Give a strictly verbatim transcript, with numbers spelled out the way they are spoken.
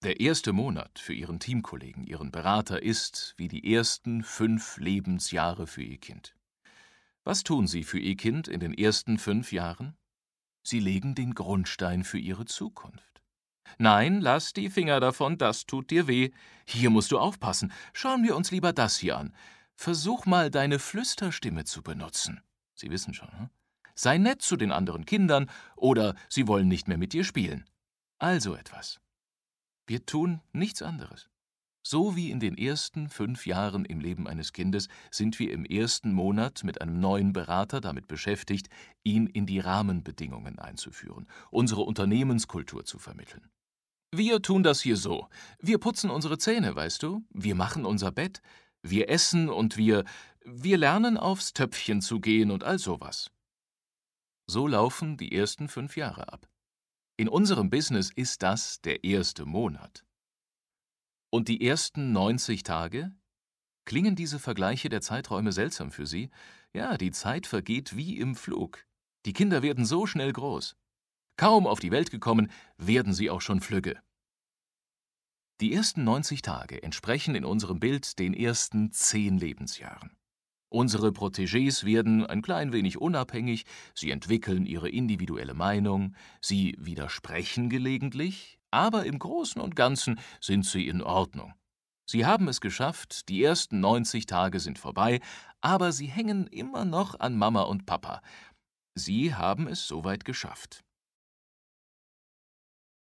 Der erste Monat für Ihren Teamkollegen, Ihren Berater ist wie die ersten fünf Lebensjahre für Ihr Kind. Was tun Sie für Ihr Kind in den ersten fünf Jahren? Sie legen den Grundstein für ihre Zukunft. Nein, lass die Finger davon, das tut dir weh. Hier musst du aufpassen. Schauen wir uns lieber das hier an. Versuch mal, deine Flüsterstimme zu benutzen. Sie wissen schon, hm? Sei nett zu den anderen Kindern oder sie wollen nicht mehr mit dir spielen. Also etwas. Wir tun nichts anderes. So wie in den ersten fünf Jahren im Leben eines Kindes sind wir im ersten Monat mit einem neuen Berater damit beschäftigt, ihn in die Rahmenbedingungen einzuführen, unsere Unternehmenskultur zu vermitteln. Wir tun das hier so. Wir putzen unsere Zähne, weißt du? Wir machen unser Bett. Wir essen und wir. Wir lernen aufs Töpfchen zu gehen und all sowas. So laufen die ersten fünf Jahre ab. In unserem Business ist das der erste Monat. Und die ersten neunzig Tage? Klingen diese Vergleiche der Zeiträume seltsam für Sie? Ja, die Zeit vergeht wie im Flug. Die Kinder werden so schnell groß. Kaum auf die Welt gekommen, werden sie auch schon flügge. Die ersten neunzig Tage entsprechen in unserem Bild den ersten zehn Lebensjahren. Unsere Protégés werden ein klein wenig unabhängig, sie entwickeln ihre individuelle Meinung, sie widersprechen gelegentlich, aber im Großen und Ganzen sind sie in Ordnung. Sie haben es geschafft, die ersten neunzig Tage sind vorbei, aber sie hängen immer noch an Mama und Papa. Sie haben es soweit geschafft.